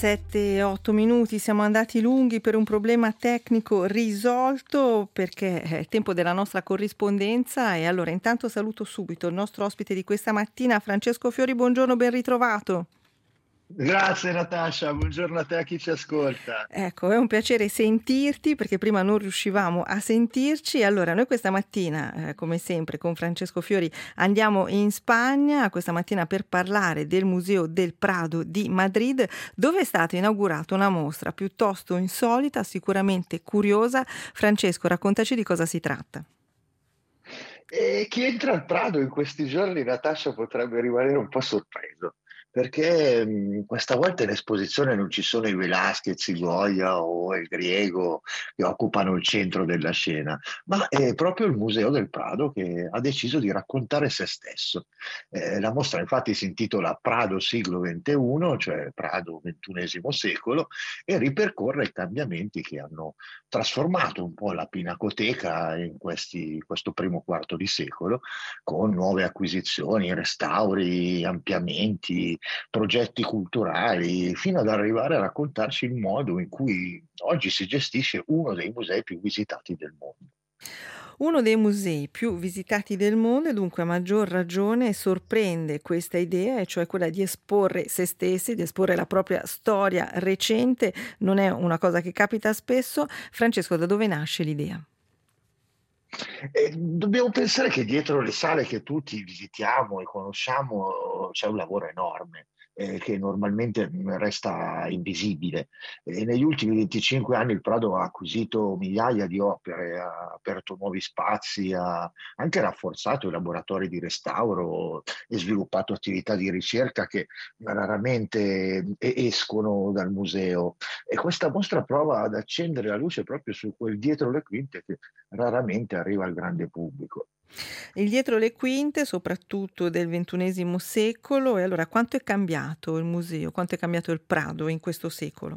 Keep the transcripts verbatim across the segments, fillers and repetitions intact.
sette otto minuti, siamo andati lunghi per un problema tecnico risolto perché è il tempo della nostra corrispondenza e allora intanto saluto subito il nostro ospite di questa mattina, Francesco Fiori, buongiorno, ben ritrovato. Grazie Natascia, buongiorno a te e a chi ci ascolta. Ecco, è un piacere sentirti perché prima non riuscivamo a sentirci. Allora, noi questa mattina, eh, come sempre, con Francesco Fiori andiamo in Spagna, questa mattina per parlare del Museo del Prado di Madrid, dove è stata inaugurata una mostra piuttosto insolita, sicuramente curiosa. Francesco, raccontaci di cosa si tratta. E chi entra al Prado in questi giorni, Natascia, potrebbe rimanere un po' sorpreso, perché mh, questa volta in esposizione non ci sono i Velázquez, il Goya o il Griego che occupano il centro della scena, ma è proprio il Museo del Prado che ha deciso di raccontare se stesso. Eh, la mostra infatti si intitola Prado siglo ventuno, cioè Prado ventunesimo secolo, e ripercorre i cambiamenti che hanno trasformato un po' la Pinacoteca in questi- questo primo quarto di secolo, con nuove acquisizioni, restauri, ampliamenti, progetti culturali, fino ad arrivare a raccontarci il modo in cui oggi si gestisce uno dei musei più visitati del mondo. Uno dei musei più visitati del mondo e dunque a maggior ragione sorprende questa idea, e cioè quella di esporre se stessi, di esporre la propria storia recente. Non è una cosa che capita spesso. Francesco, da dove nasce l'idea? E dobbiamo pensare che dietro le sale che tutti visitiamo e conosciamo c'è un lavoro enorme, eh, che normalmente resta invisibile. E negli ultimi venticinque anni il Prado ha acquisito migliaia di opere, ha aperto nuovi spazi, ha anche rafforzato i laboratori di restauro e sviluppato attività di ricerca che raramente e- escono dal museo. E questa mostra prova ad accendere la luce proprio su quel dietro le quinte che raramente arriva al grande pubblico. Il dietro le quinte, soprattutto del ventunesimo secolo, e allora quanto è cambiato il museo, quanto è cambiato il Prado in questo secolo?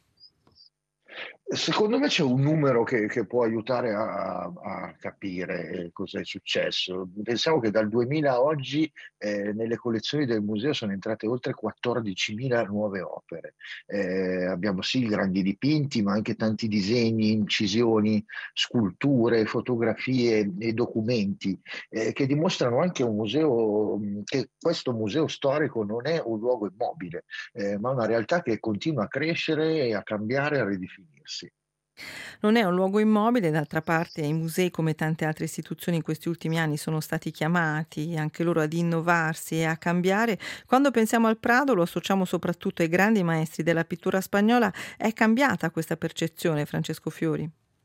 Secondo me c'è un numero che, che può aiutare a, a capire cosa è successo. Pensiamo che dal duemila a oggi eh, nelle collezioni del museo sono entrate oltre quattordicimila nuove opere. Eh, abbiamo sì grandi dipinti, ma anche tanti disegni, incisioni, sculture, fotografie e documenti eh, che dimostrano anche un museo, mh, che questo museo storico non è un luogo immobile, eh, ma una realtà che continua a crescere, a cambiare, a ridefinirsi. Non è un luogo immobile, d'altra parte i musei, come tante altre istituzioni in questi ultimi anni, sono stati chiamati anche loro ad innovarsi e a cambiare. Quando pensiamo al Prado lo associamo soprattutto ai grandi maestri della pittura spagnola. È cambiata questa percezione, Francesco Fiori?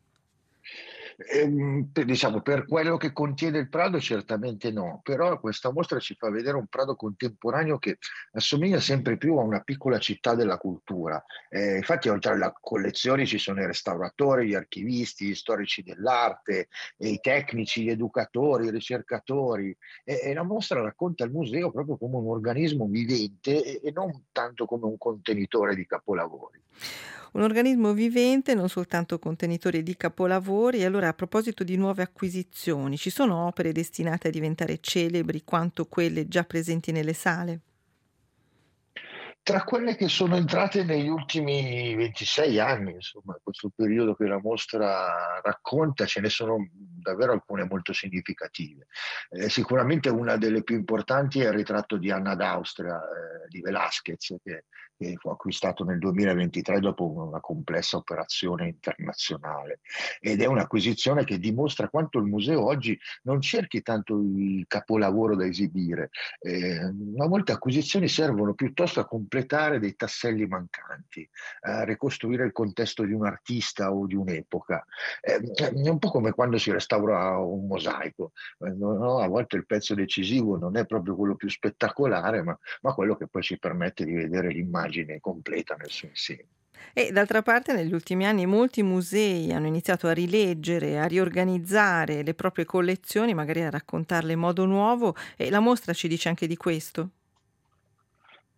Ehm, per- diciamo, per quello che contiene il Prado, certamente no, però questa mostra ci fa vedere un Prado contemporaneo che assomiglia sempre più a una piccola città della cultura. Eh, infatti, oltre alle collezioni ci sono i restauratori, gli archivisti, gli storici dell'arte, e i tecnici, gli educatori, i ricercatori. E, e la mostra racconta il museo proprio come un organismo vivente e, e non tanto come un contenitore di capolavori. Un organismo vivente, non soltanto contenitore di capolavori. E allora, a proposito di nuove acquisizioni, ci sono opere destinate a diventare celebri quanto quelle già presenti nelle sale? Tra quelle che sono entrate negli ultimi ventisei anni, insomma, questo periodo che la mostra racconta, ce ne sono davvero alcune molto significative. Eh, sicuramente una delle più importanti è il ritratto di Anna d'Austria, eh, di Velázquez, che, che fu acquistato nel duemilaventitré dopo una complessa operazione internazionale. Ed è un'acquisizione che dimostra quanto il museo oggi non cerchi tanto il capolavoro da esibire, eh, ma molte acquisizioni servono piuttosto a completare dei tasselli mancanti, a ricostruire il contesto di un artista o di un'epoca. Eh, è un po' come quando si restaura un mosaico. Eh, no? A volte il pezzo decisivo non è proprio quello più spettacolare, ma, ma quello che poi ci permette di vedere l'immagine completa nel suo insieme. E d'altra parte negli ultimi anni molti musei hanno iniziato a rileggere, a riorganizzare le proprie collezioni, magari a raccontarle in modo nuovo, e la mostra ci dice anche di questo.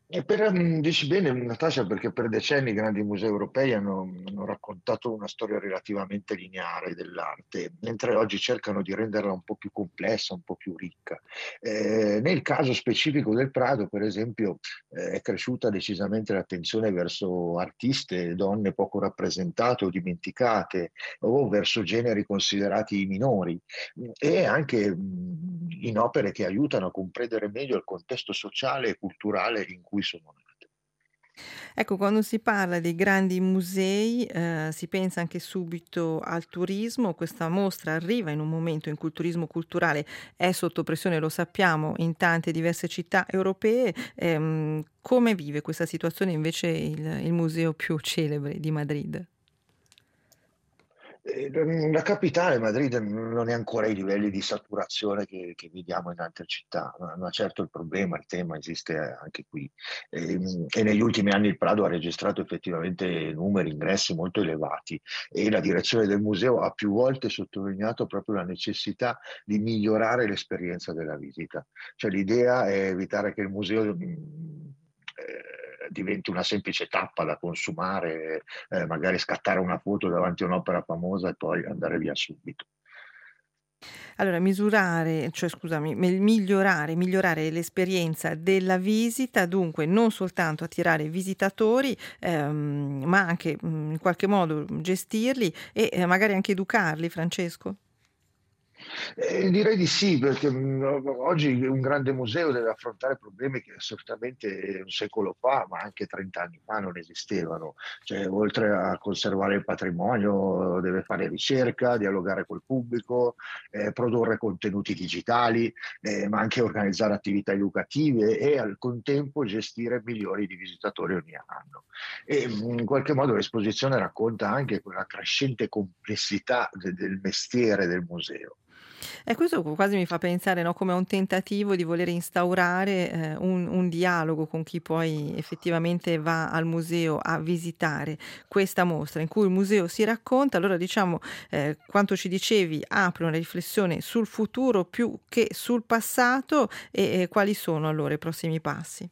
E per, mm, dici bene, Natascia, perché per decenni i grandi musei europei hanno, hanno raccontato una storia relativamente lineare dell'arte, mentre oggi cercano di renderla un po' più complessa, un po' più ricca. Eh, nel caso specifico del Prado, per esempio, eh, è cresciuta decisamente l'attenzione verso artiste, donne poco rappresentate o dimenticate, o verso generi considerati minori, e anche mh, in opere che aiutano a comprendere meglio il contesto sociale e culturale in cui sono nate. Ecco, quando si parla dei grandi musei, ehm, si pensa anche subito al turismo. Questa mostra arriva in un momento in cui il turismo culturale è sotto pressione, lo sappiamo, in tante diverse città europee. Ehm, come vive questa situazione invece il il museo più celebre di Madrid? Eh, La capitale, Madrid, non è ancora ai livelli di saturazione che, che vediamo in altre città, ma, ma certo il problema, il tema esiste anche qui. E, e negli ultimi anni il Prado ha registrato effettivamente numeri, ingressi molto elevati e la direzione del museo ha più volte sottolineato proprio la necessità di migliorare l'esperienza della visita. Cioè l'idea è evitare che il museo mh, eh, diventi una semplice tappa da consumare, eh, magari scattare una foto davanti a un'opera famosa e poi andare via subito. Allora misurare cioè scusami, me migliorare migliorare l'esperienza della visita, dunque non soltanto attirare visitatori, ehm, ma anche, mhmm, in qualche modo gestirli e, ehm, magari anche educarli, Francesco? Eh, direi di sì, perché mh, oggi un grande museo deve affrontare problemi che certamente un secolo fa, ma anche trenta anni fa non esistevano. Cioè, oltre a conservare il patrimonio, deve fare ricerca, dialogare col pubblico, eh, produrre contenuti digitali, eh, ma anche organizzare attività educative e al contempo gestire milioni di visitatori ogni anno. E mh, in qualche modo l'esposizione racconta anche quella crescente complessità de- del mestiere del museo. E questo q quasi mi fa pensare, no, come a un tentativo di voler instaurare, ehm, un un dialogo con chi poi effettivamente va al museo a visitare questa mostra, in cui il museo si racconta. Allora diciamo, ehm, quanto ci dicevi, apre una riflessione sul futuro più che sul passato e e quali sono allora i prossimi passi?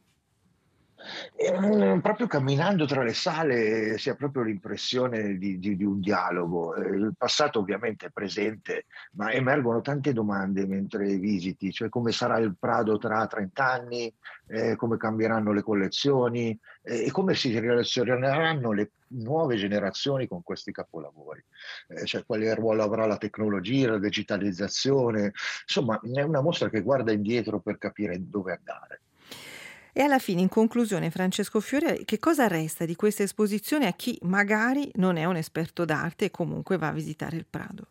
E, mhmm, proprio camminando tra le sale si ha proprio l'impressione di di di un dialogo. Ehm, il passato ovviamente è presente, ma emergono tante domande mentre visiti, cioè come sarà il Prado tra trenta anni, ehm, come cambieranno le collezioni, e e come si relazioneranno le nuove generazioni con questi capolavori. Ehm, cioè quale ruolo avrà la tecnologia, la digitalizzazione, insomma è una mostra che guarda indietro per capire dove andare. E alla fine, in conclusione, Francesco Fiore, che cosa resta di questa esposizione a chi magari non è un esperto d'arte e comunque va a visitare il Prado?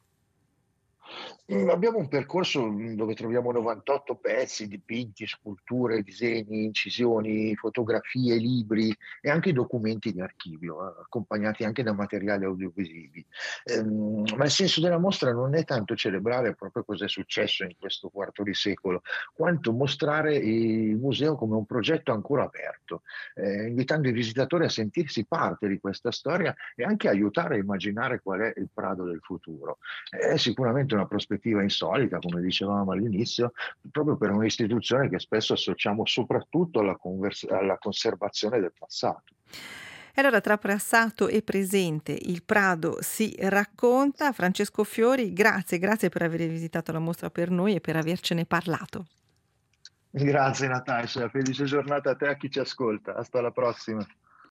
Mhmm, abbiamo un percorso, mhmm, dove troviamo novantotto pezzi, dipinti, sculture, disegni, incisioni, fotografie, libri e anche documenti di archivio, a accompagnati anche da materiali audiovisivi. Ehm, ma il senso della mostra non è tanto celebrare proprio cos'è successo in questo quarto di secolo, quanto mostrare il museo come un progetto ancora aperto, ehm, invitando i visitatori a sentirsi parte di questa storia e anche aiutare a immaginare qual è il Prado del futuro. È sicuramente una prospettiva insolita, come dicevamo all'inizio, proprio per un'istituzione che spesso associamo soprattutto alla, convers- alla conservazione del passato. E allora tra passato e presente il Prado si racconta. Francesco Fiori, grazie, grazie per aver visitato la mostra per noi e per avercene parlato. Grazie Natascia, felice giornata a te e a chi ci ascolta. Hasta la prossima.